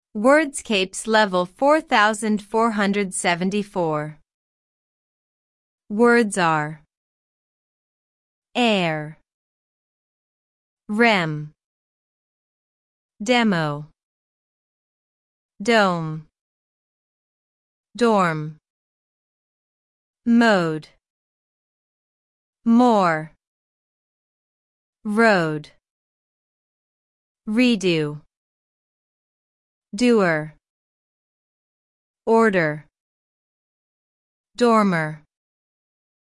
Wordscapes level 4474. Words are air, rem, demo, dome, dorm, mode, more, road, redo, doer, order, dormer.